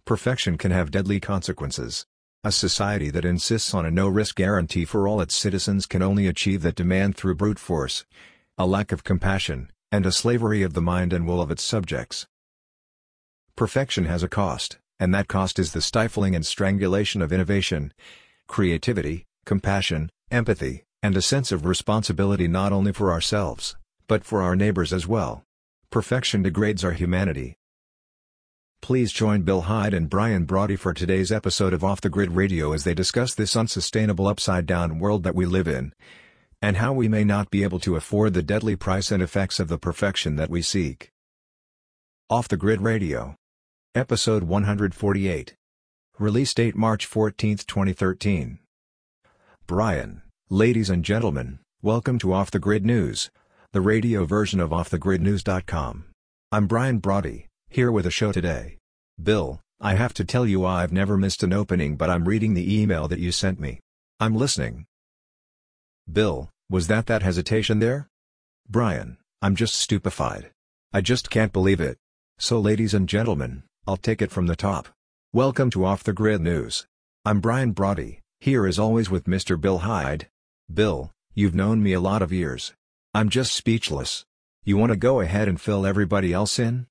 Perfection can have deadly consequences. A society that insists on a no-risk guarantee for all its citizens can only achieve that demand through brute force, a lack of compassion, and a slavery of the mind and will of its subjects. Perfection has a cost, and that cost is the stifling and strangulation of innovation, creativity, compassion, empathy, and a sense of responsibility not only for ourselves, but for our neighbors as well. Perfection degrades our humanity. Please join Bill Hyde and Brian Brody for today's episode of Off the Grid Radio as they discuss this unsustainable upside-down world that we live in, and how we may not be able to afford the deadly price and effects of the perfection that we seek. Off the Grid Radio. Episode 148. Release date March 14, 2013. Brian, ladies and gentlemen, welcome to Off the Grid News, the radio version of OffTheGridNews.com. I'm Brian Brody, here with a show today. Bill, I have to tell you I've never missed an opening, but I'm reading the email that you sent me. I'm listening. Bill, was that hesitation there? Brian, I'm just stupefied. I just can't believe it. So ladies and gentlemen, I'll take it from the top. Welcome to Off the Grid News. I'm Brian Brody, here as always with Mr. Bill Hyde. Bill, you've known me a lot of years. I'm just speechless. You want to go ahead and fill everybody else in?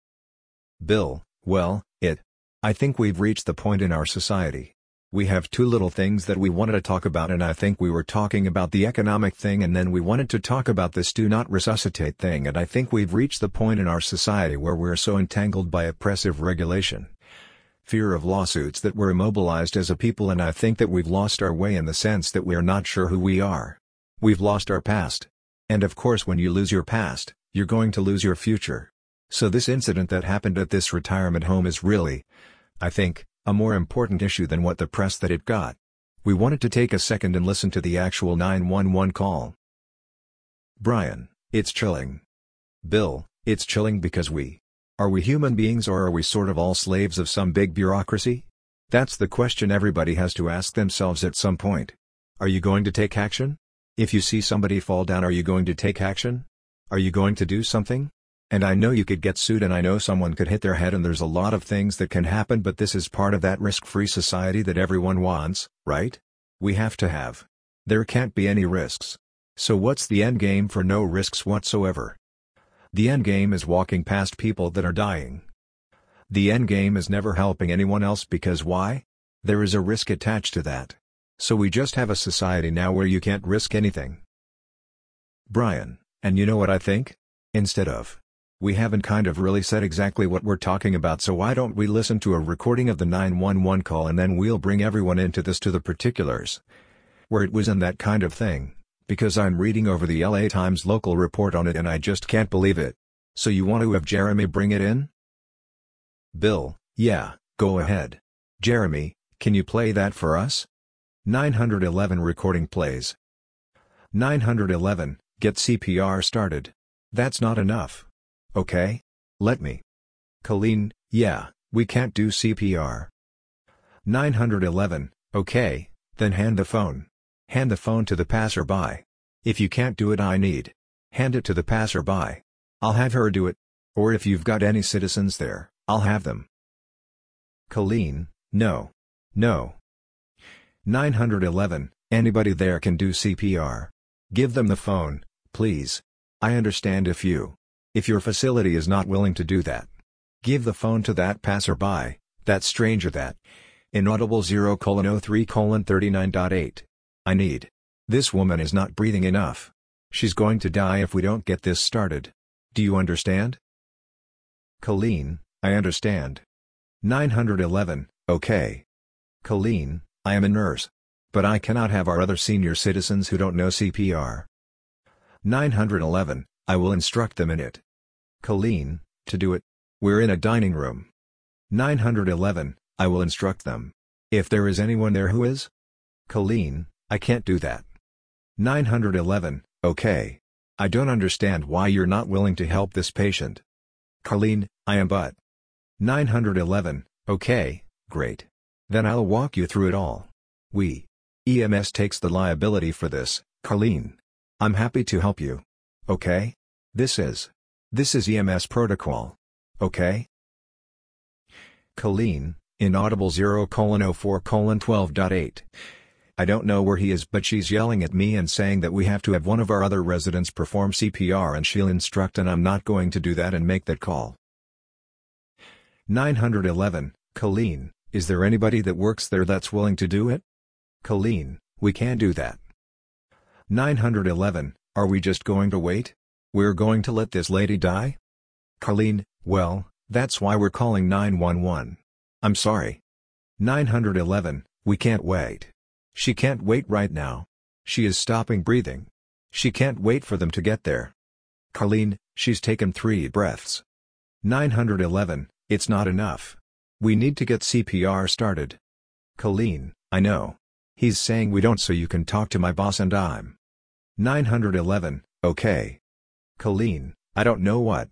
Bill, well, I think we've reached the point in our society. We have two little things that we wanted to talk about, and I think we were talking about the economic thing and then we wanted to talk about this do not resuscitate thing, and I think we've reached the point in our society where we're so entangled by oppressive regulation, fear of lawsuits that we're immobilized as a people, and I think that we've lost our way in the sense that we're not sure who we are. We've lost our past. And of course when you lose your past, you're going to lose your future. So this incident that happened at this retirement home is really, I think, a more important issue than what the press that it got. We wanted to take a second and listen to the actual 911 call. Brian, it's chilling. Bill, it's chilling because are we human beings, or are we sort of all slaves of some big bureaucracy? That's the question everybody has to ask themselves at some point. Are you going to take action? If you see somebody fall down, are you going to take action? Are you going to do something? And I know you could get sued, and I know someone could hit their head, and there's a lot of things that can happen, but this is part of that risk-free society that everyone wants, right? We have to have. There can't be any risks. So what's the end game for no risks whatsoever? The end game is walking past people that are dying. The end game is never helping anyone else, because why? There is a risk attached to that. So we just have a society now where you can't risk anything. Brian, and you know what I think? We haven't kind of really said exactly what we're talking about, so why don't we listen to a recording of the 911 call and then we'll bring everyone into this to the particulars, where it was and that kind of thing, because I'm reading over the LA Times local report on it and I just can't believe it. So you want to have Jeremy bring it in? Bill, yeah, go ahead. Jeremy, can you play that for us? 911 recording plays. 911, get CPR started. That's not enough. Okay? Let me. Colleen, yeah, we can't do CPR. 911, okay, then hand the phone. Hand the phone to the passerby. If you can't do it, hand it to the passerby. I'll have her do it. Or if you've got any citizens there, I'll have them. Colleen, no. 911, anybody there can do CPR. Give them the phone, please. I understand if your facility is not willing to do that. Give the phone to that passerby, that stranger that. Inaudible 0:03:39.8. I need. This woman is not breathing enough. She's going to die if we don't get this started. Do you understand? Colleen, I understand. 911, okay. Colleen, I am a nurse. But I cannot have our other senior citizens who don't know CPR. 911, I will instruct them in it. Colleen, to do it. We're in a dining room. 911, I will instruct them. If there is anyone there who is? Colleen, I can't do that. 911, okay. I don't understand why you're not willing to help this patient. Colleen, I am, but. 911, okay, great. Then I'll walk you through it all. EMS takes the liability for this, Colleen. I'm happy to help you. Okay? This is EMS protocol. Okay? Colleen, Inaudible 0:04:12.8. I don't know where he is, but she's yelling at me and saying that we have to have one of our other residents perform CPR and she'll instruct, and I'm not going to do that and make that call. 911, Colleen, is there anybody that works there that's willing to do it? Colleen, we can't do that. 911, are we just going to wait? We're going to let this lady die? Colleen, well, that's why we're calling 911. I'm sorry. 911, we can't wait. She can't wait right now. She is stopping breathing. She can't wait for them to get there. Colleen, she's taken 3 breaths. 911, it's not enough. We need to get CPR started. Colleen, I know. He's saying we don't, so you can talk to my boss and I'm. 911, okay. Colleen, I don't know what.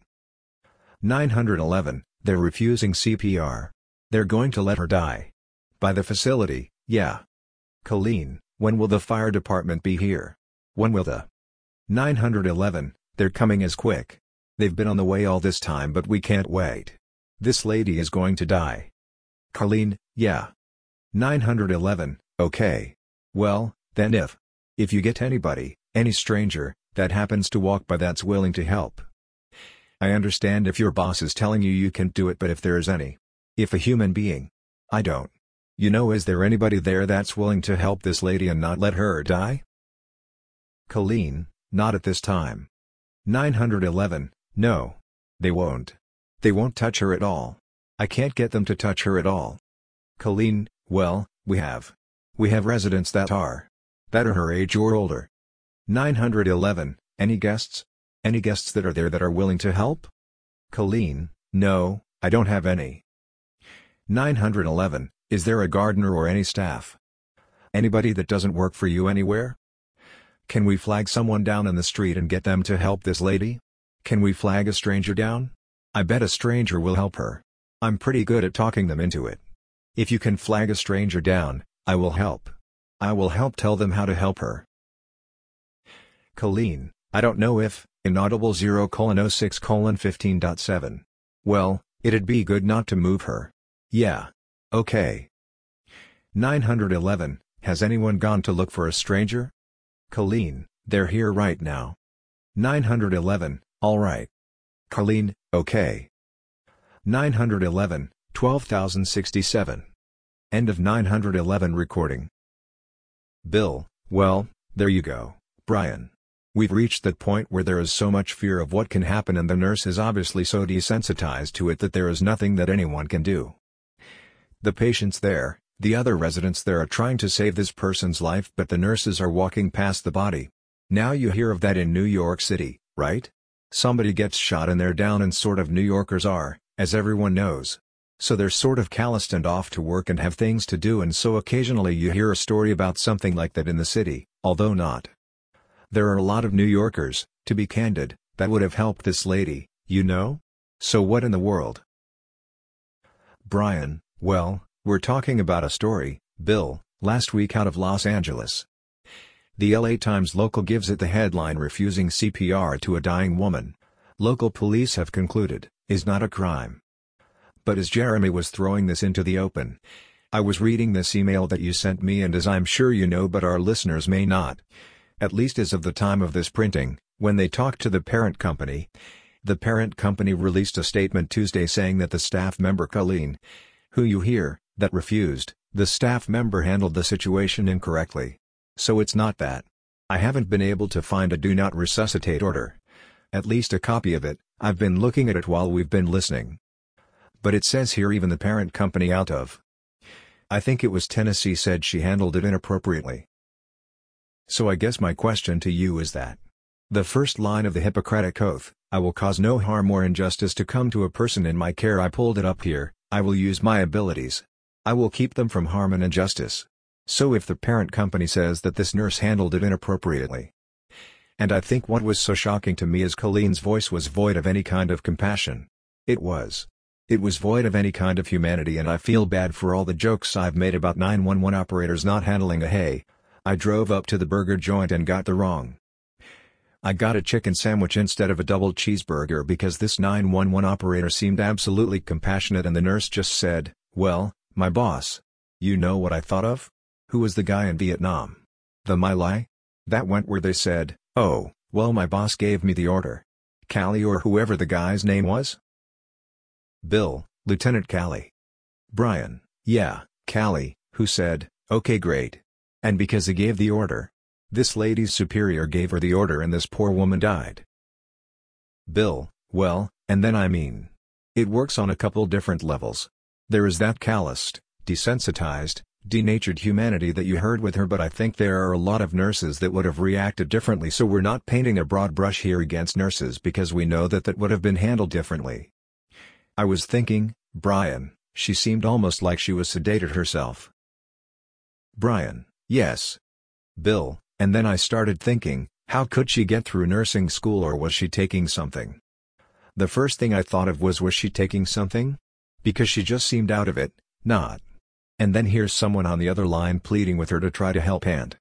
911, they're refusing CPR. They're going to let her die. By the facility, yeah. Colleen, when will the fire department be here? When will the 911, they're coming as quick. They've been on the way all this time, but we can't wait. This lady is going to die. Colleen, yeah. 911, okay. Well, then if you get anybody, any stranger, that happens to walk by that's willing to help. I understand if your boss is telling you can't do it, but if there is if a human being, I don't. You know, is there anybody there that's willing to help this lady and not let her die? Colleen, not at this time. 911, no. They won't. They won't touch her at all. I can't get them to touch her at all. Colleen, well, we have residents that are her age or older. 911, any guests? Any guests that are there that are willing to help? Colleen, no, I don't have any. 911, is there a gardener or any staff? Anybody that doesn't work for you anywhere? Can we flag someone down in the street and get them to help this lady? Can we flag a stranger down? I bet a stranger will help her. I'm pretty good at talking them into it. If you can flag a stranger down, I will help. I will help tell them how to help her. Colleen, I don't know if, Inaudible 0:06:15.7. Well, it'd be good not to move her. Yeah. Okay. 911, has anyone gone to look for a stranger? Colleen, they're here right now. 911, alright. Colleen, okay. 911, 12,067. End of 911 recording. Bill, well, there you go, Brian. We've reached that point where there is so much fear of what can happen, and the nurse is obviously so desensitized to it that there is nothing that anyone can do. The patients there, the other residents there, are trying to save this person's life, but the nurses are walking past the body. Now you hear of that in New York City, right? Somebody gets shot and they're down, and sort of New Yorkers are, as everyone knows. So they're sort of calloused and off to work and have things to do, and so occasionally you hear a story about something like that in the city, although not. There are a lot of New Yorkers, to be candid, that would have helped this lady, you know? So what in the world? Brian, well, we're talking about a story, Bill, last week out of Los Angeles. The LA Times local gives it the headline, "Refusing CPR to a Dying Woman. Local police have concluded, is not a crime." But as Jeremy was throwing this into the open, I was reading this email that you sent me, and as I'm sure you know but our listeners may not, at least as of the time of this printing, when they talked to the parent company released a statement Tuesday saying that the staff member Colleen, who you hear, that refused, the staff member handled the situation incorrectly. So it's not that. I haven't been able to find a do not resuscitate order. At least a copy of it. I've been looking at it while we've been listening. But it says here even the parent company out of, I think it was Tennessee, said she handled it inappropriately. So I guess my question to you is that the first line of the Hippocratic Oath, I will cause no harm or injustice to come to a person in my care. I pulled it up here. I will use my abilities. I will keep them from harm and injustice. So if the parent company says that this nurse handled it inappropriately, and I think what was so shocking to me is Colleen's voice was void of any kind of compassion. It was void of any kind of humanity, and I feel bad for all the jokes I've made about 911 operators not handling a hey. I drove up to the burger joint and got the wrong. I got a chicken sandwich instead of a double cheeseburger because this 911 operator seemed absolutely compassionate, and the nurse just said, well, My boss. You know what I thought of? Who was the guy in Vietnam? The My Lai? That went where they said, "Oh, well, my boss gave me the order." Calley or whoever the guy's name was? Bill, Lieutenant Calley. Brian, yeah, Calley, who said, "Okay, great." And because he gave the order. This lady's superior gave her the order and this poor woman died. Bill, well, and then it works on a couple different levels. There is that calloused, desensitized, denatured humanity that you heard with her, but I think there are a lot of nurses that would have reacted differently, so we're not painting a broad brush here against nurses because we know that would have been handled differently. I was thinking, Brian, she seemed almost like she was sedated herself. Brian, yes. Bill, and then I started thinking, how could she get through nursing school, or was she taking something? The first thing I thought of was she taking something? Because she just seemed out of it, not. And then here's someone on the other line pleading with her to try to help, and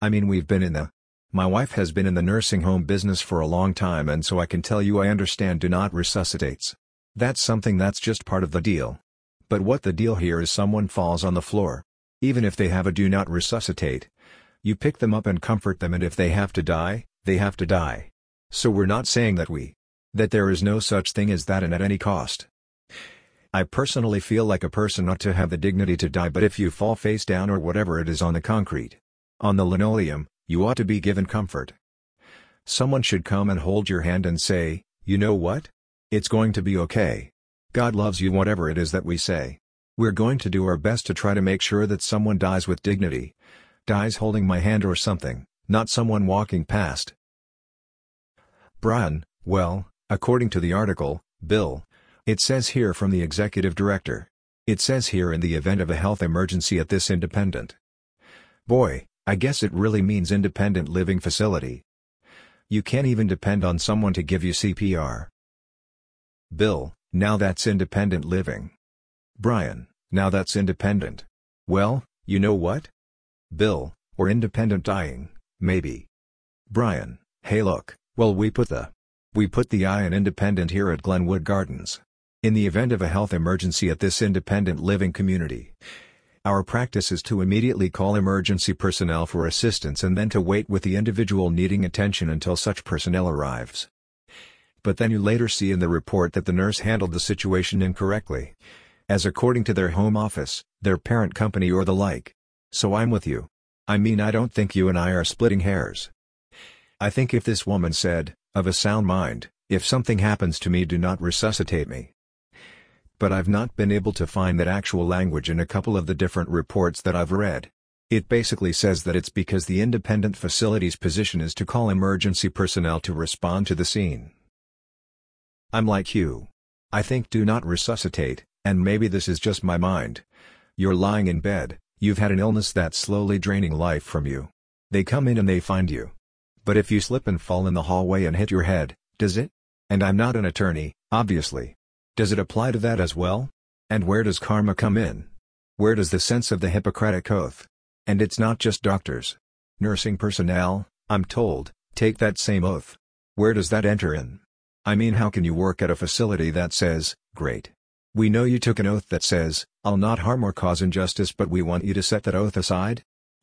my wife has been in the nursing home business for a long time, and so I can tell you I understand do not resuscitates. That's something that's just part of the deal. But what the deal here is, someone falls on the floor. Even if they have a do not resuscitate, you pick them up and comfort them, and if they have to die, they have to die. So we're not saying that there is no such thing as that and at any cost. I personally feel like a person ought to have the dignity to die, but if you fall face down or whatever it is on the concrete, on the linoleum, you ought to be given comfort. Someone should come and hold your hand and say, "You know what? It's going to be okay. God loves you," whatever it is that we say. We're going to do our best to try to make sure that someone dies with dignity. Dies holding my hand or something, not someone walking past. Brian, well, according to the article, Bill, it says here from the executive director. It says here, in the event of a health emergency at this independent. Boy, I guess it really means independent living facility. You can't even depend on someone to give you CPR. Bill, now that's independent living. Brian, now that's independent. Well, you know what? Bill, or independent dying, maybe. Brian, hey look, well we put the I in independent here at Glenwood Gardens. In the event of a health emergency at this independent living community, our practice is to immediately call emergency personnel for assistance and then to wait with the individual needing attention until such personnel arrives. But then you later see in the report that the nurse handled the situation incorrectly, as according to their home office, their parent company or the like. So I'm with you. I don't think you and I are splitting hairs. I think if this woman said, of a sound mind, "If something happens to me, do not resuscitate me." But I've not been able to find that actual language in a couple of the different reports that I've read. It basically says that it's because the independent facility's position is to call emergency personnel to respond to the scene. I'm like you. I think do not resuscitate, and maybe this is just my mind. You're lying in bed, you've had an illness that's slowly draining life from you. They come in and they find you. But if you slip and fall in the hallway and hit your head, does it? And I'm not an attorney, obviously. Does it apply to that as well? And where does karma come in? Where does the sense of the Hippocratic Oath? And it's not just doctors. Nursing personnel, I'm told, take that same oath. Where does that enter in? How can you work at a facility that says, "Great. We know you took an oath that says, I'll not harm or cause injustice, but we want you to set that oath aside"?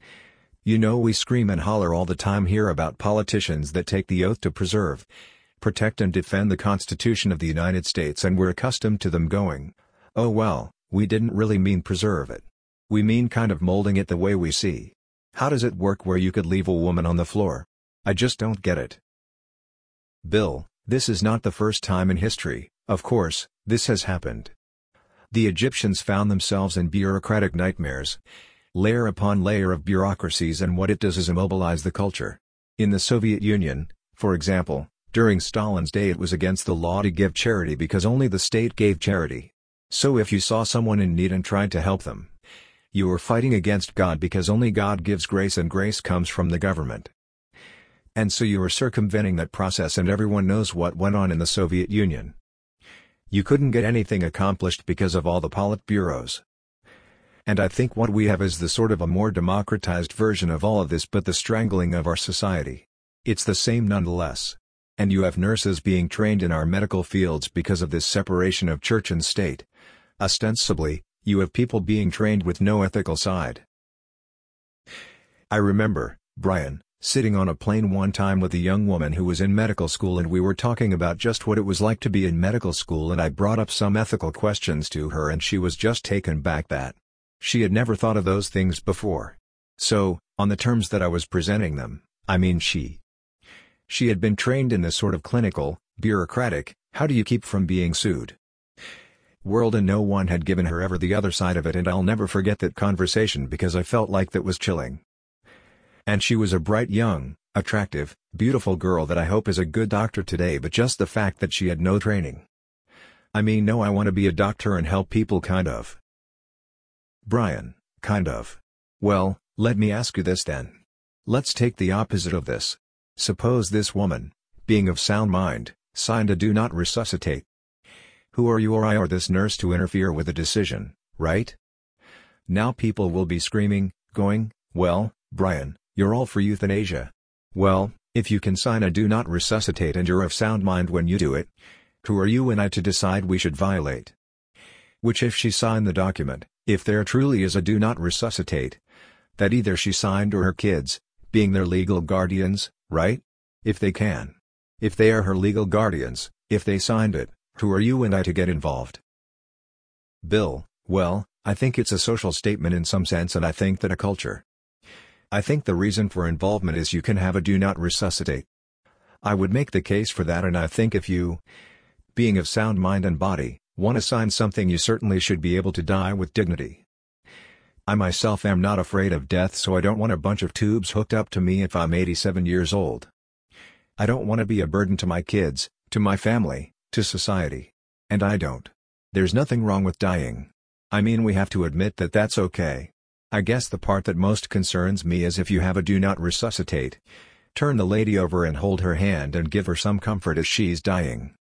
We scream and holler all the time here about politicians that take the oath to preserve, protect and defend the Constitution of the United States, and we're accustomed to them going, "Oh well, we didn't really mean preserve it. We mean kind of molding it the way we see." How does it work where you could leave a woman on the floor? I just don't get it. Bill, this is not the first time in history, of course, this has happened. The Egyptians found themselves in bureaucratic nightmares. Layer upon layer of bureaucracies, and what it does is immobilize the culture. In the Soviet Union, for example, during Stalin's day it was against the law to give charity because only the state gave charity. So if you saw someone in need and tried to help them, you were fighting against God because only God gives grace and grace comes from the government. And so you were circumventing that process, and everyone knows what went on in the Soviet Union. You couldn't get anything accomplished because of all the Politburos. And I think what we have is the sort of a more democratized version of all of this, but the strangling of our society. It's the same nonetheless. And you have nurses being trained in our medical fields because of this separation of church and state. Ostensibly, You have people being trained with no ethical side. I remember, Brian, sitting on a plane one time with a young woman who was in medical school, and we were talking about just what it was like to be in medical school, and I brought up some ethical questions to her and she was just taken back that she had never thought of those things before. So, on the terms that I was presenting them, I mean she had been trained in this sort of clinical, bureaucratic, how do you keep from being sued world, and no one had given her ever the other side of it, and I'll never forget that conversation because I felt like that was chilling. And she was a bright young, attractive, beautiful girl that I hope is a good doctor today, but just the fact that she had no training. I mean, no, I want to be a doctor and help people kind of. Brian, kind of. Well, let me ask you this then. Let's take the opposite of this. Suppose this woman, being of sound mind, signed a do not resuscitate. Who are you or I or this nurse to interfere with a decision, right? Now people will be screaming, going, well, Brian, you're all for euthanasia. Well, if you can sign a do not resuscitate and you're of sound mind when you do it, who are you and I to decide we should violate? Which if she signed the document, if there truly is a do not resuscitate, that either she signed or her kids, being their legal guardians, right? If they can. If they are her legal guardians, if they signed it, who are you and I to get involved? Bill, well, I think it's a social statement in some sense, and I think that a culture. I think the reason for involvement is you can have a do not resuscitate. I would make the case for that, and I think if you, being of sound mind and body, want to sign something, you certainly should be able to die with dignity. I myself am not afraid of death, so I don't want a bunch of tubes hooked up to me if I'm 87 years old. I don't want to be a burden to my kids, to my family, to society. And I don't. There's nothing wrong with dying. I mean, we have to admit that that's okay. I guess the part that most concerns me is if you have a do not resuscitate, turn the lady over and hold her hand and give her some comfort as she's dying.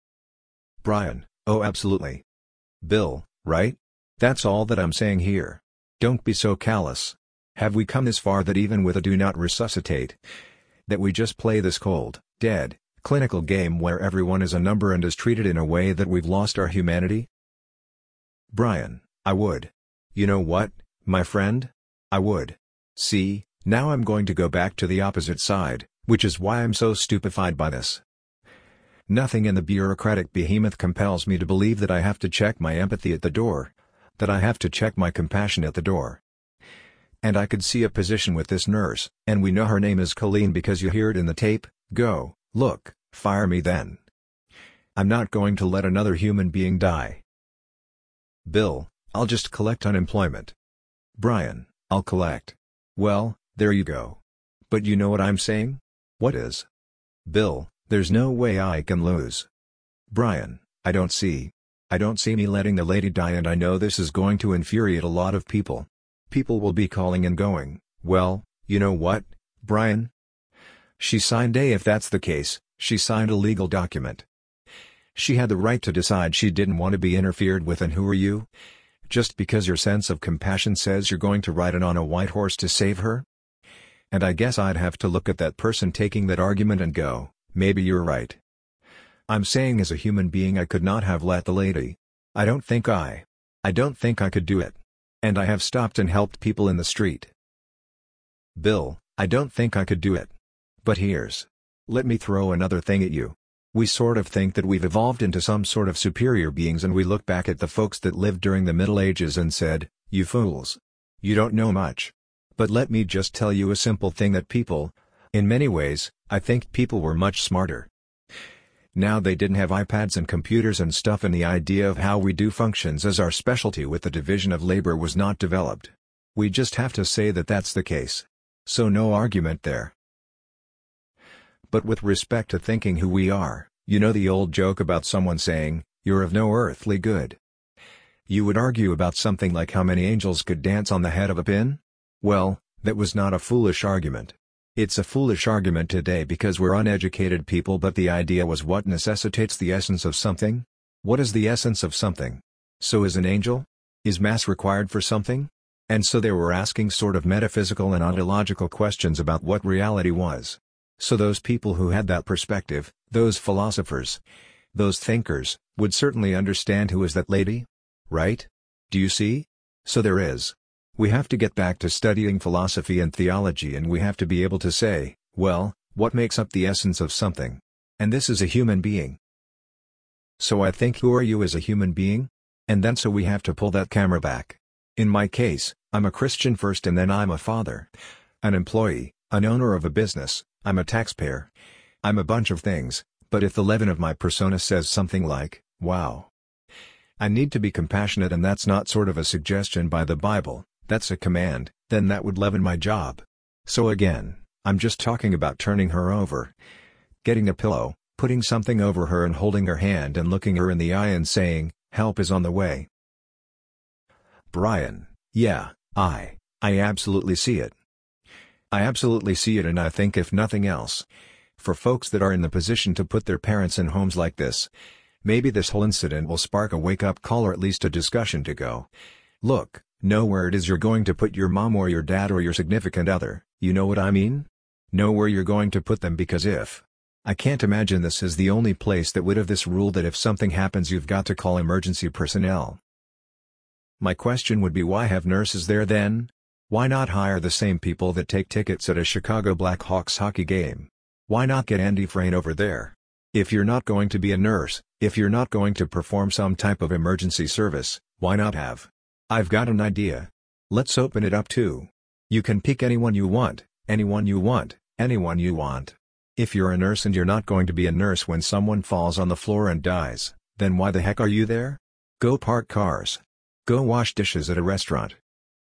Brian, oh absolutely. Bill, right? That's all that I'm saying here. Don't be so callous. Have we come this far that even with a do not resuscitate, that we just play this cold, dead, clinical game where everyone is a number and is treated in a way that we've lost our humanity? Brian, I would. You know what, my friend? I would. See, now I'm going to go back to the opposite side, which is why I'm so stupefied by this. Nothing in the bureaucratic behemoth compels me to believe that I have to check my empathy at the door, that I have to check my compassion at the door. And I could see a position with this nurse, and we know her name is Colleen because you hear it in the tape, go, look, fire me then. I'm not going to let another human being die. Bill, I'll just collect unemployment. Brian, I'll collect. Well, there you go. But you know what I'm saying? What is? Bill, there's no way I can lose. Brian, I don't see me letting the lady die, and I know this is going to infuriate a lot of people. People will be calling and going, well, you know what, Brian? She signed if that's the case, she signed a legal document. She had the right to decide she didn't want to be interfered with, and who are you? Just because your sense of compassion says you're going to ride in on a white horse to save her? And I guess I'd have to look at that person taking that argument and go, maybe you're right. I'm saying as a human being I could not have let the lady. I don't think I could do it. And I have stopped and helped people in the street. Bill, I don't think I could do it. But let me throw another thing at you. We sort of think that we've evolved into some sort of superior beings, and we look back at the folks that lived during the Middle Ages and said, you fools. You don't know much. But let me just tell you a simple thing, that people, in many ways, I think people were much smarter. Now they didn't have iPads and computers and stuff, and the idea of how we do functions as our specialty with the division of labor was not developed. We just have to say that that's the case. So no argument there. But with respect to thinking who we are, you know the old joke about someone saying, you're of no earthly good. You would argue about something like how many angels could dance on the head of a pin? Well, that was not a foolish argument. It's a foolish argument today because we're uneducated people, but the idea was what necessitates the essence of something? What is the essence of something? So is an angel? Is mass required for something? And so they were asking sort of metaphysical and ontological questions about what reality was. So those people who had that perspective, those philosophers, those thinkers, would certainly understand who is that lady? Right? Do you see? So there is. We have to get back to studying philosophy and theology, and we have to be able to say, well, what makes up the essence of something? And this is a human being. So I think, who are you as a human being? And then so we have to pull that camera back. In my case, I'm a Christian first, and then I'm a father, an employee, an owner of a business, I'm a taxpayer. I'm a bunch of things, but if the leaven of my persona says something like, wow, I need to be compassionate, and that's not sort of a suggestion by the Bible, that's a command, then that would leaven my job. So again, I'm just talking about turning her over, getting a pillow, putting something over her and holding her hand and looking her in the eye and saying, help is on the way. Brian: yeah, I absolutely see it. I absolutely see it, and I think if nothing else, for folks that are in the position to put their parents in homes like this, maybe this whole incident will spark a wake-up call, or at least a discussion to go, look, know where it is you're going to put your mom or your dad or your significant other, you know what I mean? Know where you're going to put them, because I can't imagine this is the only place that would have this rule that if something happens you've got to call emergency personnel. My question would be, why have nurses there then? Why not hire the same people that take tickets at a Chicago Blackhawks hockey game? Why not get Andy Frain over there? If you're not going to be a nurse, if you're not going to perform some type of emergency service, why not have? I've got an idea. Let's open it up too. You can pick anyone you want, anyone you want, anyone you want. If you're a nurse and you're not going to be a nurse when someone falls on the floor and dies, then why the heck are you there? Go park cars. Go wash dishes at a restaurant.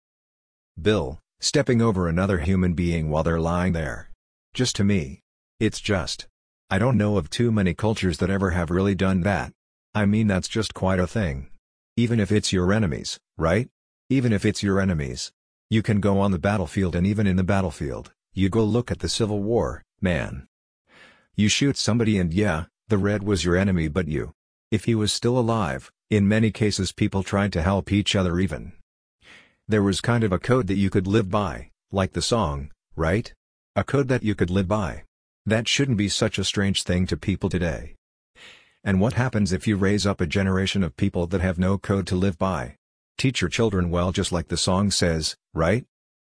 Bill: stepping over another human being while they're lying there. Just to me, it's just, I don't know of too many cultures that ever have really done that. I mean, that's just quite a thing. Even if it's your enemies, right? Even if it's your enemies. You can go on the battlefield, and even in the battlefield, you go look at the Civil War, man. You shoot somebody and yeah, the red was your enemy, but if he was still alive, in many cases people tried to help each other even. There was kind of a code that you could live by, like the song, right? A code that you could live by. That shouldn't be such a strange thing to people today. And what happens if you raise up a generation of people that have no code to live by? Teach your children well, just like the song says, right?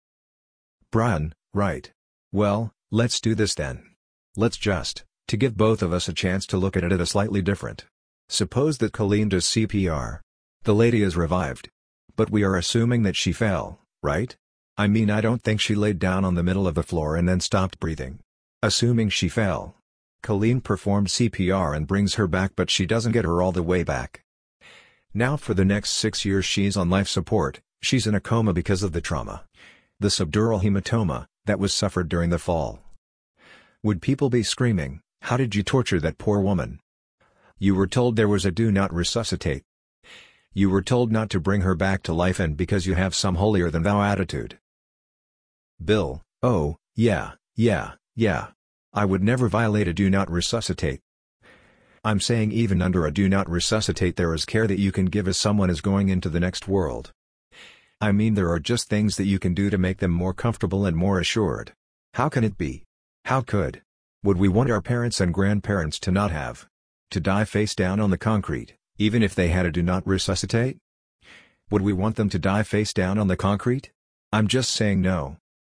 Brian: right. Well, let's do this then. Let's just, to give both of us a chance to look at it a slightly different. Suppose that Colleen does CPR. The lady is revived. But we are assuming that she fell, right? I mean, I don't think she laid down on the middle of the floor and then stopped breathing. Assuming she fell. Colleen performed CPR and brings her back, but she doesn't get her all the way back. Now for the next 6 years she's on life support, she's in a coma because of the trauma, the subdural hematoma, that was suffered during the fall. Would people be screaming, "How did you torture that poor woman? You were told there was a do not resuscitate. You were told not to bring her back to life, and because you have some holier-than-thou attitude." Bill: oh, yeah. I would never violate a do not resuscitate. I'm saying even under a do not resuscitate there is care that you can give as someone is going into the next world. I mean, there are just things that you can do to make them more comfortable and more assured. How can it be? How would we want our parents and grandparents to not have to die face down on the concrete, even if they had a do not resuscitate? Would we want them to die face down on the concrete? I'm just saying no.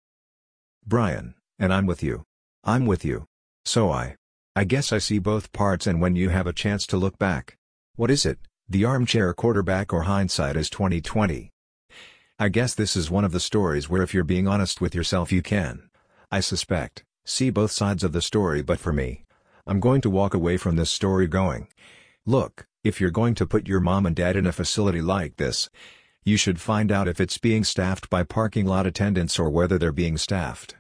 Brian: and I'm with you. I'm with you. So I guess I see both parts, and when you have a chance to look back, what is it, the armchair quarterback or hindsight is 20/20? I guess this is one of the stories where if you're being honest with yourself you can, I suspect, see both sides of the story. But for me, I'm going to walk away from this story going, look, if you're going to put your mom and dad in a facility like this, you should find out if it's being staffed by parking lot attendants or whether they're being staffed.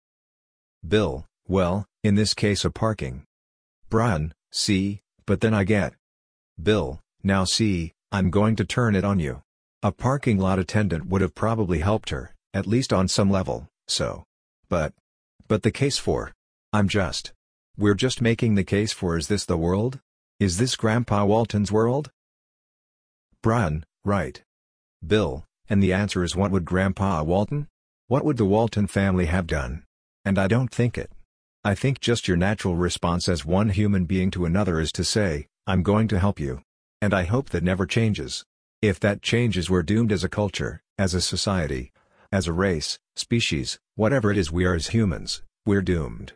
Bill: well, in this case a parking. Brian: see, but then I get. Bill: now see, I'm going to turn it on you. A parking lot attendant would have probably helped her, at least on some level, so. But the case for. We're just making the case for, is this the world? Is this Grandpa Walton's world? Brian: right. Bill: and the answer is, what would Grandpa Walton? What would the Walton family have done? And I don't think it. I think just your natural response as one human being to another is to say, I'm going to help you. And I hope that never changes. If that changes, we're doomed as a culture, as a society, as a race, species, whatever it is we are as humans, we're doomed.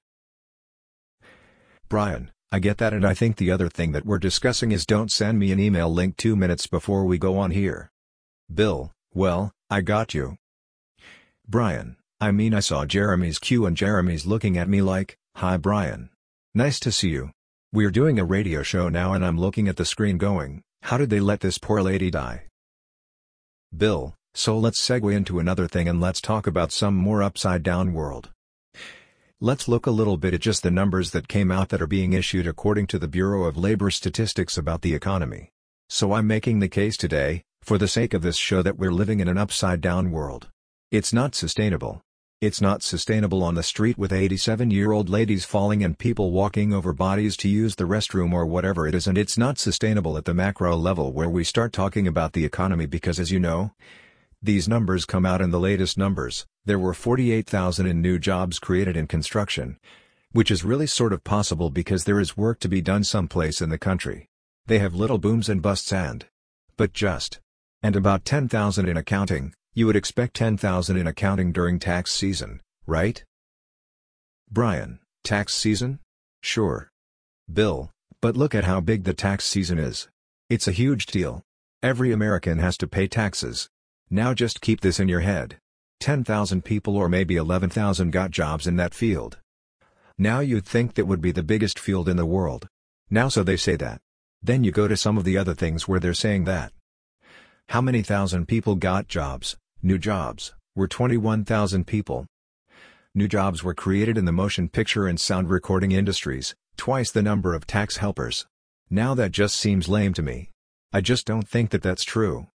Brian, I get that, and I think the other thing that we're discussing is don't send me an email link 2 minutes before we go on here. Bill, well, I got you. Brian, I mean, I saw Jeremy's cue and Jeremy's looking at me like, "Hi Brian. Nice to see you. We're doing a radio show now," and I'm looking at the screen going, "How did they let this poor lady die?" Bill, so let's segue into another thing and let's talk about some more upside down world. Let's look a little bit at just the numbers that came out that are being issued according to the Bureau of Labor Statistics about the economy. So I'm making the case today, for the sake of this show, that we're living in an upside down world. It's not sustainable. It's not sustainable on the street with 87-year-old ladies falling and people walking over bodies to use the restroom or whatever it is, and it's not sustainable at the macro level where we start talking about the economy, because as you know, these numbers come out in the latest numbers. There were 48,000 in new jobs created in construction, which is really sort of possible because there is work to be done someplace in the country. They have little booms and busts and about 10,000 in accounting. You would expect 10,000 in accounting during tax season, right? Brian, tax season? Sure. Bill, but look at how big the tax season is. It's a huge deal. Every American has to pay taxes. Now just keep this in your head. 10,000 people or maybe 11,000 got jobs in that field. Now you'd think that would be the biggest field in the world. Now so they say that. Then you go to some of the other things where they're saying that. How many thousand people got jobs? New jobs were 21,000 people. New jobs were created in the motion picture and sound recording industries, twice the number of tax helpers. Now that just seems lame to me. I just don't think that that's true.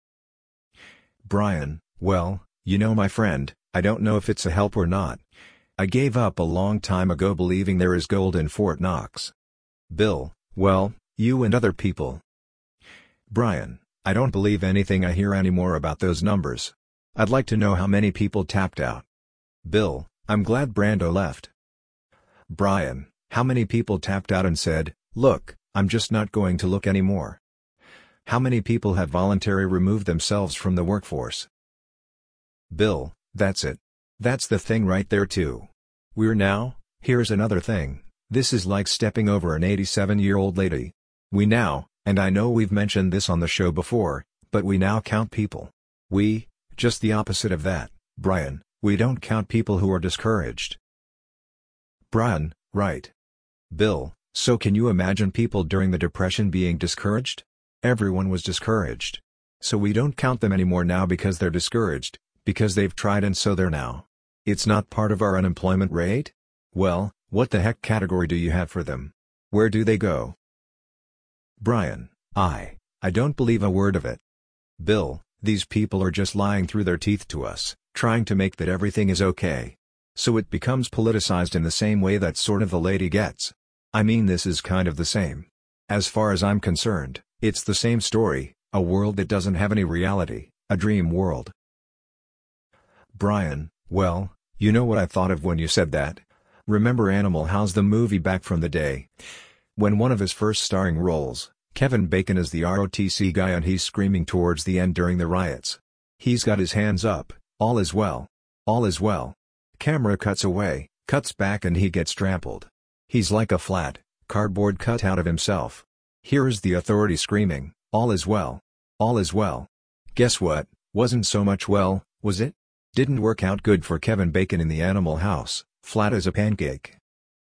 Brian, well, you know my friend, I don't know if it's a help or not. I gave up a long time ago believing there is gold in Fort Knox. Bill, well, you and other people. Brian, I don't believe anything I hear anymore about those numbers. I'd like to know how many people tapped out. Bill, I'm glad Brando left. Brian, how many people tapped out and said, "Look, I'm just not going to look anymore"? How many people have voluntarily removed themselves from the workforce? Bill, that's it. That's the thing right there too. Here's another thing, this is like stepping over an 87-year-old lady. We now, and I know we've mentioned this on the show before, but we now count people. Just the opposite of that, Brian, we don't count people who are discouraged. Brian, right. Bill, so can you imagine people during the Depression being discouraged? Everyone was discouraged. So we don't count them anymore now because they're discouraged, because they've tried and so they're now. It's not part of our unemployment rate? Well, what the heck category do you have for them? Where do they go? Brian, I don't believe a word of it. Bill, these people are just lying through their teeth to us, trying to make that everything is okay. So it becomes politicized in the same way that sort of the lady gets. I mean, this is kind of the same. As far as I'm concerned, it's the same story, a world that doesn't have any reality, a dream world. Brian, well, you know what I thought of when you said that? Remember Animal House, the movie back from the day? When one of his first starring roles, Kevin Bacon is the ROTC guy and he's screaming towards the end during the riots. He's got his hands up, "All is well. All is well." Camera cuts away, cuts back and he gets trampled. He's like a flat, cardboard cutout of himself. Here is the authority screaming, "All is well. All is well." Guess what? Wasn't so much well, was it? Didn't work out good for Kevin Bacon in the Animal House, flat as a pancake.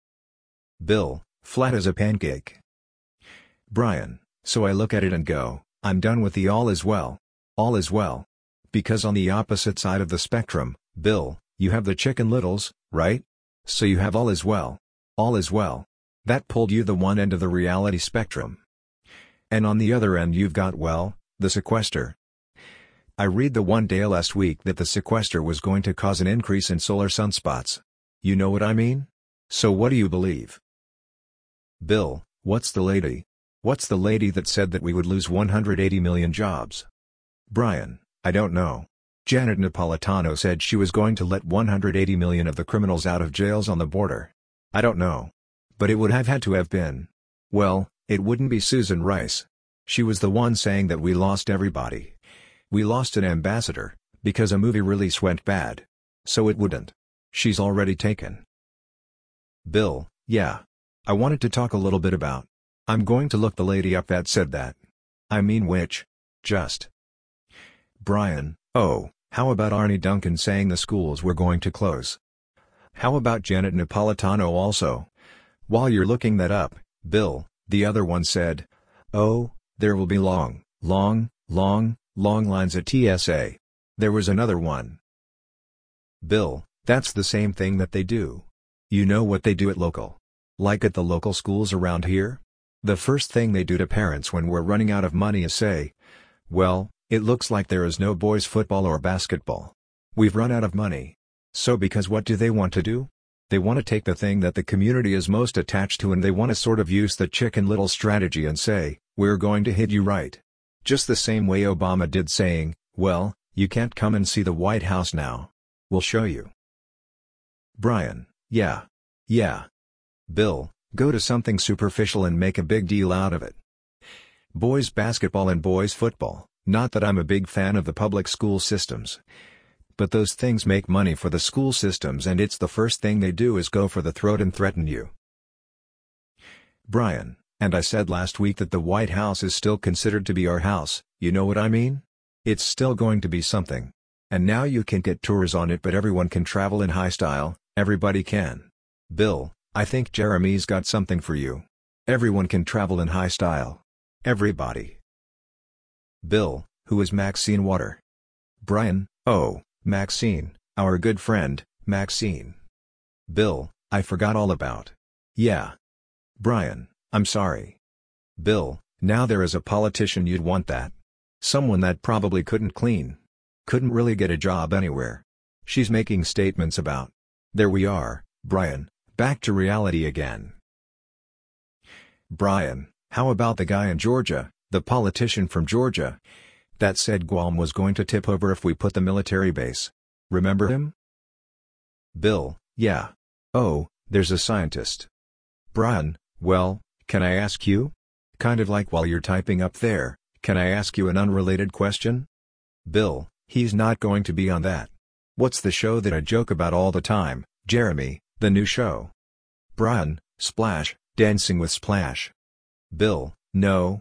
Bill, flat as a pancake. Brian, so I look at it and go, I'm done with the all is well. All is well. Because on the opposite side of the spectrum, Bill, you have the Chicken Littles, right? So you have all is well. All is well. That pulled you the one end of the reality spectrum. And on the other end you've got, well, the sequester. I read the one day last week that the sequester was going to cause an increase in solar sunspots. You know what I mean? So what do you believe? Bill, what's the lady? What's the lady that said that we would lose 180 million jobs? Brian, I don't know. Janet Napolitano said she was going to let 180 million of the criminals out of jails on the border. I don't know. But it would have had to have been. Well, it wouldn't be Susan Rice. She was the one saying that we lost everybody. We lost an ambassador, because a movie release went bad. So it wouldn't. She's already taken. Bill, yeah. I wanted to talk a little bit about. I'm going to look the lady up that said that. I mean which? Just. Brian, oh, how about Arnie Duncan saying the schools were going to close? How about Janet Napolitano also? While you're looking that up, Bill, the other one said, oh, there will be long lines at TSA. There was another one. Bill, that's the same thing that they do. You know what they do at local? Like at the local schools around here? The first thing they do to parents when we're running out of money is say, well, it looks like there is no boys football or basketball. We've run out of money. So because what do they want to do? They want to take the thing that the community is most attached to and they want to sort of use the Chicken Little strategy and say, we're going to hit you right. Just the same way Obama did saying, well, you can't come and see the White House now. We'll show you. Brian, yeah. Bill, go to something superficial and make a big deal out of it. Boys basketball and boys football, not that I'm a big fan of the public school systems. But those things make money for the school systems and it's the first thing they do is go for the throat and threaten you. Brian, and I said last week that the White House is still considered to be our house, you know what I mean? It's still going to be something. And now you can get tours on it but everyone can travel in high style, everybody can. Bill, I think Jeremy's got something for you. Everyone can travel in high style. Everybody. Bill, who is Maxine Water? Brian, oh, Maxine, our good friend, Maxine. Bill, I forgot all about. Yeah. Brian, I'm sorry. Bill, now there is a politician you'd want that. Someone that probably couldn't clean. Couldn't really get a job anywhere. She's making statements about. There we are, Brian, back to reality again. Brian, how about the guy in Georgia, the politician from Georgia, that said Guam was going to tip over if we put the military base? Remember him? Bill, yeah. Oh, there's a scientist. Brian, well, can I ask you? Kind of like while you're typing up there, can I ask you an unrelated question? Bill, he's not going to be on that. What's the show that I joke about all the time, Jeremy, the new show? Brian, Splash, Dancing with Splash. Bill, no.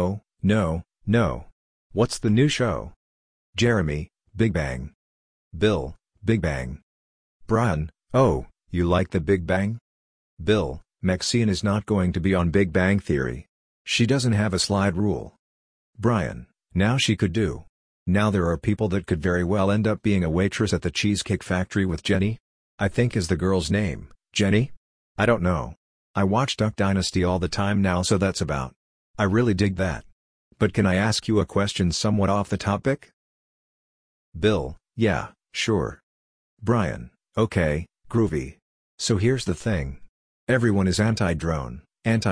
What's the new show? Jeremy, Big Bang. Bill, Big Bang. Brian, oh, you like the Big Bang? Bill, Maxine is not going to be on Big Bang Theory. She doesn't have a slide rule. Brian, now she could do. Now there are people that could very well end up being a waitress at the Cheesecake Factory with Jenny. I think is the girl's name, Jenny? I don't know. I watch Duck Dynasty all the time now so that's about. I really dig that. But can I ask you a question somewhat off the topic? Bill, yeah, sure. Brian, okay, groovy. So here's the thing. Everyone is anti-drone,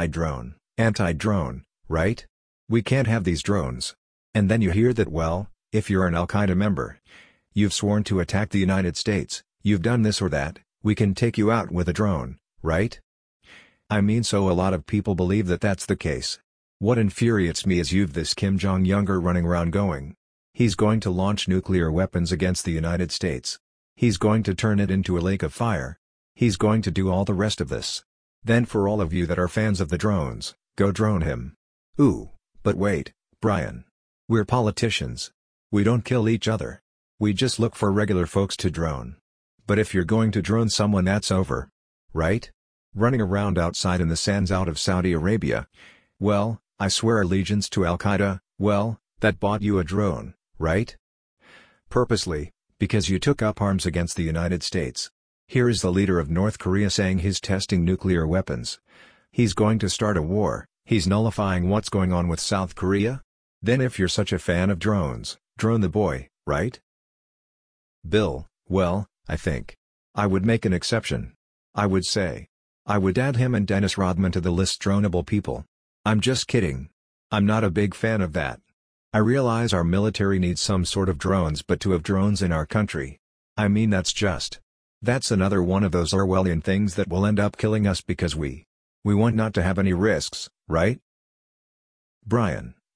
right? We can't have these drones. And then you hear that well, if you're an Al-Qaeda member, you've sworn to attack the United States, you've done this or that, we can take you out with a drone, right? I mean so a lot of people believe that that's the case. What infuriates me is you've this Kim Jong-younger running around going. He's going to launch nuclear weapons against the United States. He's going to turn it into a lake of fire. He's going to do all the rest of this. Then for all of you that are fans of the drones, go drone him. Ooh, but wait, Brian. We're politicians. We don't kill each other. We just look for regular folks to drone. But if you're going to drone someone that's over. Right? Running around outside in the sands out of Saudi Arabia. Well, I swear allegiance to Al-Qaeda, well, that bought you a drone, right? Purposely, because you took up arms against the United States. Here is the leader of North Korea saying he's testing nuclear weapons. He's going to start a war, he's nullifying what's going on with South Korea? Then if you're such a fan of drones, drone the boy, right? Bill, well, I think. I would make an exception. I would say. I would add him and Dennis Rodman to the list droneable people. I'm just kidding. I'm not a big fan of that. I realize our military needs some sort of drones but to have drones in our country. I mean that's another one of those Orwellian things that will end up killing us because we want not to have any risks, right? Brian,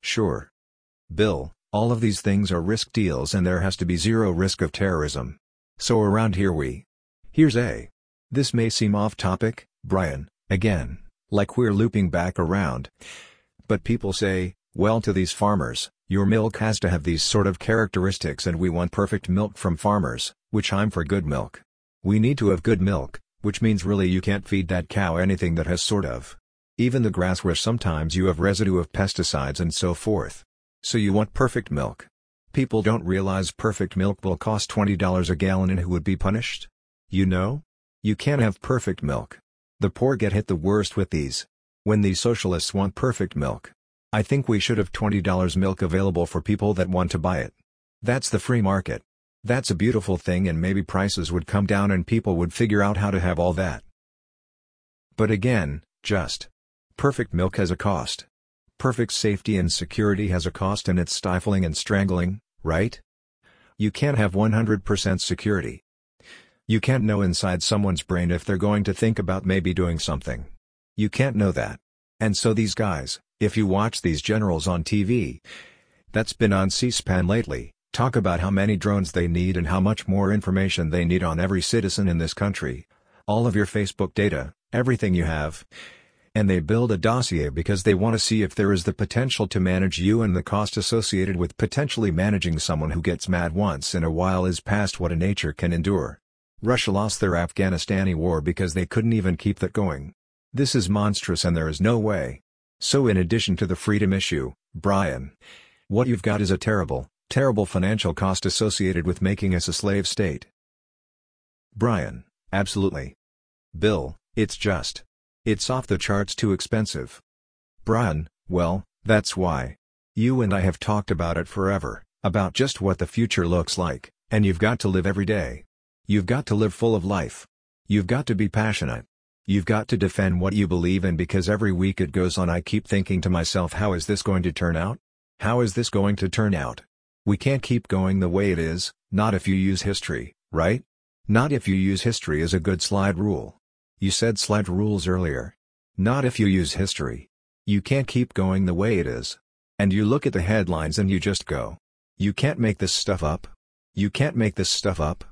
Sure. Bill, all of these things are risk deals and there has to be zero risk of terrorism. So around here Here's a. This may seem off topic, Brian, again, like we're looping back around. But people say, well, to these farmers, your milk has to have these sort of characteristics and we want perfect milk from farmers, which I'm for good milk. We need to have good milk, which means really you can't feed that cow anything that has sort of. Even the grass where sometimes you have residue of pesticides and so forth. So you want perfect milk. People don't realize perfect milk will cost $20 a gallon and who would be punished? You know? You can't have perfect milk. The poor get hit the worst with these. When these socialists want perfect milk. I think we should have $20 milk available for people that want to buy it. That's the free market. That's a beautiful thing and maybe prices would come down and people would figure out how to have all that. But again, just. Perfect milk has a cost. Perfect safety and security has a cost and it's stifling and strangling, right? You can't have 100% security. You can't know inside someone's brain if they're going to think about maybe doing something. You can't know that. And so these guys, if you watch these generals on TV, that's been on C-SPAN lately, talk about how many drones they need and how much more information they need on every citizen in this country. All of your Facebook data, everything you have. And they build a dossier because they want to see if there is the potential to manage you and the cost associated with potentially managing someone who gets mad once in a while is past what a nature can endure. Russia lost their Afghanistan war because they couldn't even keep that going. This is monstrous and there is no way. So in addition to the freedom issue, Brian, what you've got is a terrible, terrible financial cost associated with making us a slave state. Brian, absolutely. Bill, it's just. It's off the charts too expensive. Brian, well, that's why. You and I have talked about it forever, about just what the future looks like, and you've got to live every day. You've got to live full of life. You've got to be passionate. You've got to defend what you believe in because every week it goes on I keep thinking to myself, how is this going to turn out? How is this going to turn out? We can't keep going the way it is, not if you use history, right? Not if you use history as a good slide rule. You said slide rules earlier. Not if you use history. You can't keep going the way it is. And you look at the headlines and you just go. You can't make this stuff up. You can't make this stuff up.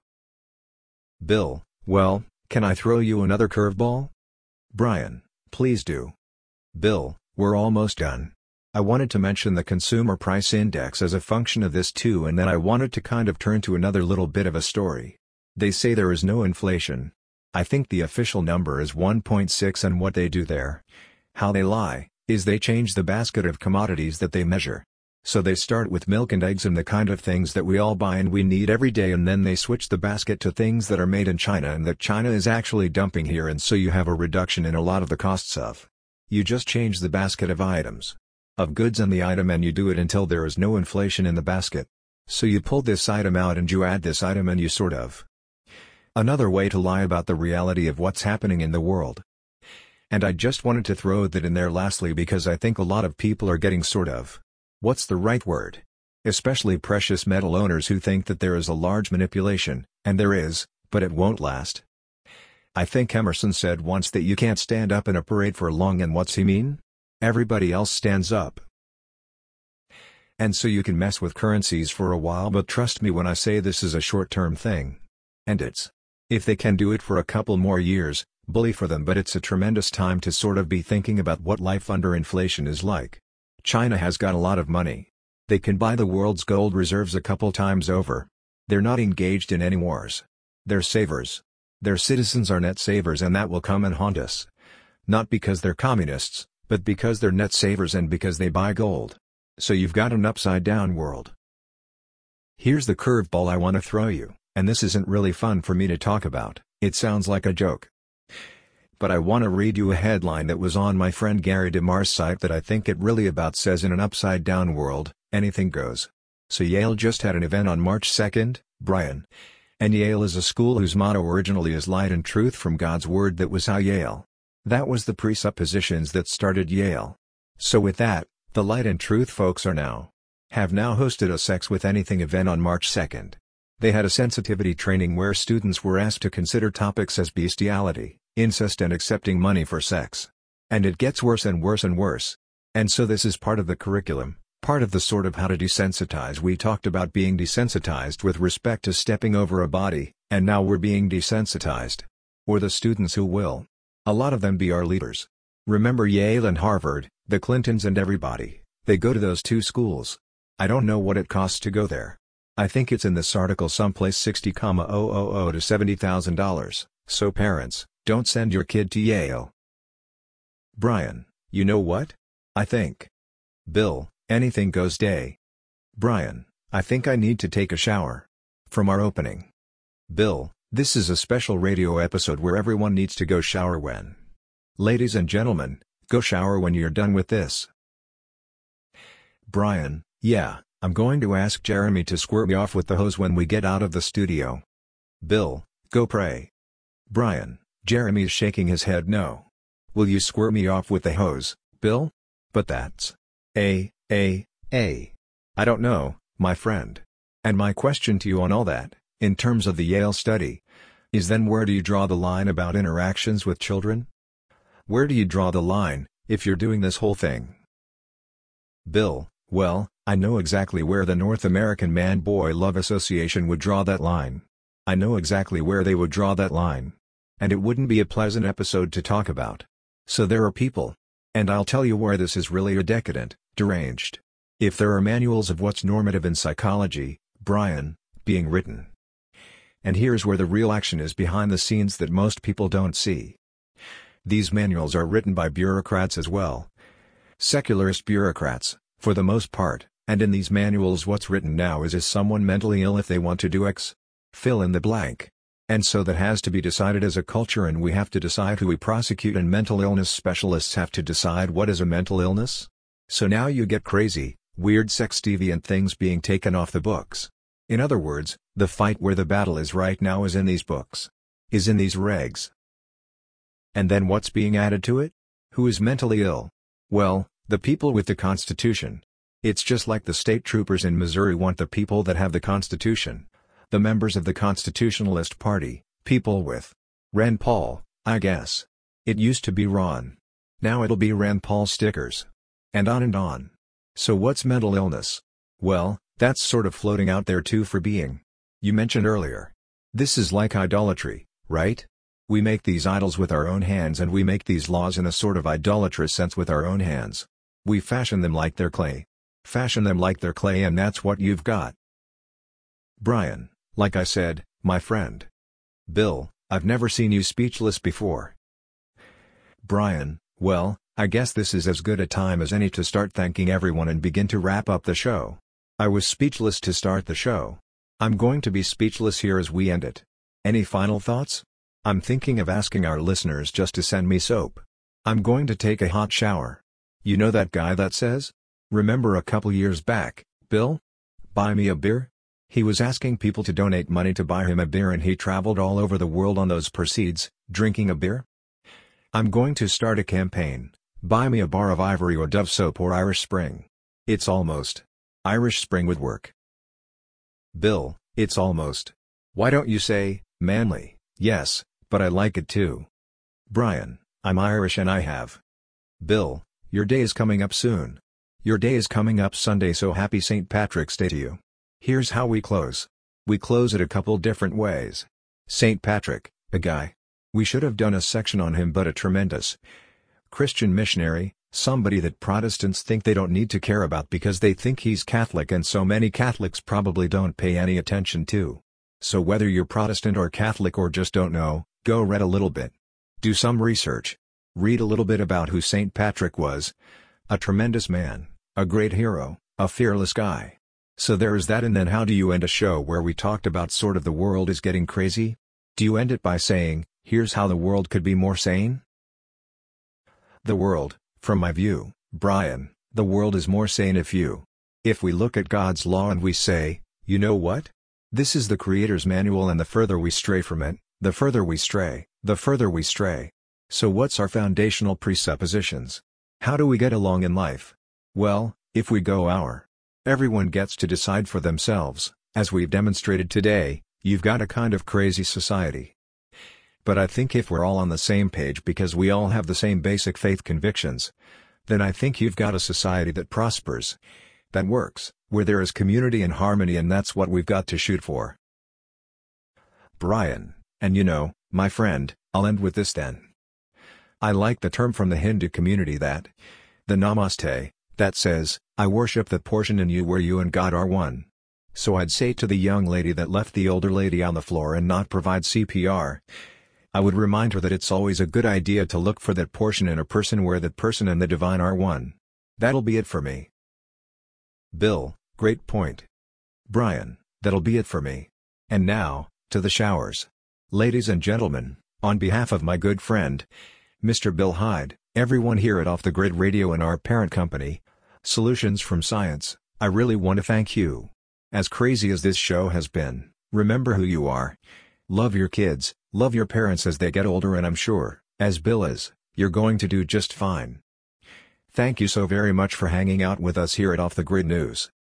Bill, well, can I throw you another curveball? Brian, please do. Bill, we're almost done. I wanted to mention the Consumer Price Index as a function of this too, and then I wanted to kind of turn to another little bit of a story. They say there is no inflation. I think the official number is 1.6 and what they do there, how they lie, is they change the basket of commodities that they measure. So they start with milk and eggs and the kind of things that we all buy and we need every day, and then they switch the basket to things that are made in China and that China is actually dumping here, and so you have a reduction in a lot of the costs of. You just change the basket of items. Of goods and the item, and you do it until there is no inflation in the basket. So you pull this item out and you add this item and you sort of. Another way to lie about the reality of what's happening in the world. And I just wanted to throw that in there lastly because I think a lot of people are getting sort of. What's the right word? Especially precious metal owners who think that there is a large manipulation, and there is, but it won't last. I think Emerson said once that you can't stand up in a parade for long, and what's he mean? Everybody else stands up. And so you can mess with currencies for a while, but trust me when I say this is a short-term thing. And it's. If they can do it for a couple more years, bully for them, but it's a tremendous time to sort of be thinking about what life under inflation is like. China has got a lot of money. They can buy the world's gold reserves a couple times over. They're not engaged in any wars. They're savers. Their citizens are net savers, and that will come and haunt us. Not because they're communists, but because they're net savers and because they buy gold. So you've got an upside-down world. Here's the curveball I want to throw you, and this isn't really fun for me to talk about, it sounds like a joke. But I want to read you a headline that was on my friend Gary DeMar's site that I think it really about says in an upside-down world, anything goes. So Yale just had an event on March 2nd, Brian. And Yale is a school whose motto originally is light and truth from God's Word. That was how Yale. That was the presuppositions that started Yale. So with that, the light and truth folks have now hosted a Sex with Anything event on March 2nd. They had a sensitivity training where students were asked to consider topics as bestiality, incest, and accepting money for sex. And it gets worse and worse and worse. And so this is part of the curriculum, Part of the sort of how to desensitize, we talked about being desensitized with respect to stepping over a body, and now we're being desensitized. Or the students who will. A lot of them be our leaders. Remember Yale and Harvard, the Clintons and everybody, they go to those two schools. I don't know what it costs to go there. I think it's in this article someplace $60,000 to $70,000, so parents, don't send your kid to Yale. Brian, you know what? I think. Bill, anything goes day. Brian, I think I need to take a shower. From our opening. Bill, this is a special radio episode where everyone needs to go shower when. Ladies and gentlemen, go shower when you're done with this. Brian, yeah, I'm going to ask Jeremy to squirt me off with the hose when we get out of the studio. Bill, go pray. Brian, Jeremy's shaking his head no. Will you squirt me off with the hose, Bill? But that's... I don't know, my friend. And my question to you on all that, in terms of the Yale study, is then where do you draw the line about interactions with children? Where do you draw the line, if you're doing this whole thing? Bill, well, I know exactly where the North American Man-Boy Love Association would draw that line. I know exactly where they would draw that line. And it wouldn't be a pleasant episode to talk about. So there are people. And I'll tell you where this is really a decadent, deranged. If there are manuals of what's normative in psychology, Brian, being written. And here's where the real action is behind the scenes that most people don't see. These manuals are written by bureaucrats as well. Secularist bureaucrats, for the most part, and in these manuals what's written now is someone mentally ill if they want to do X? Fill in the blank. And so that has to be decided as a culture and we have to decide who we prosecute and mental illness specialists have to decide what is a mental illness? So now you get crazy, weird sex deviant things being taken off the books. In other words, the fight where the battle is right now is in these books. Is in these regs. And then what's being added to it? Who is mentally ill? Well, the people with the Constitution. It's just like the state troopers in Missouri want the people that have the Constitution. The members of the Constitutionalist Party, people with Rand Paul, I guess. It used to be Ron. Now it'll be Rand Paul stickers. And on and on. So what's mental illness? Well, that's sort of floating out there too for being. You mentioned earlier. This is like idolatry, right? We make these idols with our own hands and we make these laws in a sort of idolatrous sense with our own hands. We fashion them like they're clay. Fashion them like they're clay and that's what you've got. Brian. Like I said, my friend. Bill, I've never seen you speechless before. Brian, well, I guess this is as good a time as any to start thanking everyone and begin to wrap up the show. I was speechless to start the show. I'm going to be speechless here as we end it. Any final thoughts? I'm thinking of asking our listeners just to send me soap. I'm going to take a hot shower. You know that guy that says? Remember a couple years back, Bill? Buy me a beer? He was asking people to donate money to buy him a beer and he traveled all over the world on those proceeds, drinking a beer. I'm going to start a campaign, buy me a bar of Ivory or Dove soap or Irish Spring. It's almost. Irish Spring would work. Bill, it's almost. Why don't you say, manly? Yes, but I like it too. Brian, I'm Irish and I have. Bill, your day is coming up soon. Your day is coming up Sunday so happy St. Patrick's Day to you. Here's how we close. We close it a couple different ways. St. Patrick, a guy. We should have done a section on him but a tremendous Christian missionary, somebody that Protestants think they don't need to care about because they think he's Catholic and so many Catholics probably don't pay any attention to. So whether you're Protestant or Catholic or just don't know, go read a little bit. Do some research. Read a little bit about who St. Patrick was. A tremendous man, a great hero, a fearless guy. So there is that and then how do you end a show where we talked about sort of the world is getting crazy? Do you end it by saying, here's how the world could be more sane? The world, from my view, Brian, the world is more sane if we look at God's law and we say, you know what? This is the Creator's manual and the further we stray from it, the further we stray, the further we stray. So what's our foundational presuppositions? How do we get along in life? Well, if we go everyone gets to decide for themselves, as we've demonstrated today, you've got a kind of crazy society. But I think if we're all on the same page because we all have the same basic faith convictions, then I think you've got a society that prospers. That works, where there is community and harmony, and that's what we've got to shoot for. Brian, and my friend, I'll end with this then. I like the term from the Hindu community the Namaste, that says, I worship the portion in you where you and God are one. So I'd say to the young lady that left the older lady on the floor and not provide CPR, I would remind her that it's always a good idea to look for that portion in a person where that person and the divine are one. That'll be it for me. Bill, great point. Brian, that'll be it for me. And now, to the showers. Ladies and gentlemen, on behalf of my good friend, Mr. Bill Hyde, everyone here at Off the Grid Radio and our parent company, Solutions from Science, I really want to thank you. As crazy as this show has been, remember who you are. Love your kids, love your parents as they get older, and I'm sure, as Bill is, you're going to do just fine. Thank you so very much for hanging out with us here at Off the Grid News.